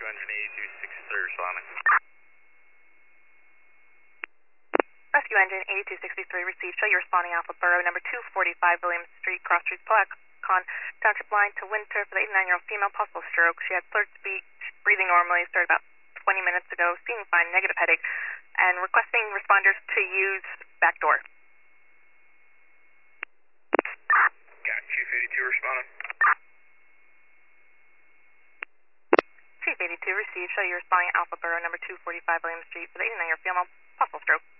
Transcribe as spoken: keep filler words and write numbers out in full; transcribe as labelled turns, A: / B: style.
A: Rescue Engine eighty-two sixty-three responding.
B: Rescue Engine eighty-two sixty-three received. Show you responding Alpha Borough, number two forty-five Williams Street, Cross Street, Placon, Township line to Winter for the eighty-nine-year-old female, possible stroke. She had slurred speech, breathing normally, started about twenty minutes ago, seeming fine, negative headache, and requesting responders to use back door.
A: Got Chief eighty-two responding.
B: Chief eighty-two received. Show you responding Alpha Borough, number two forty-five Williams Street for the eighty-nine-year-old female, possible stroke.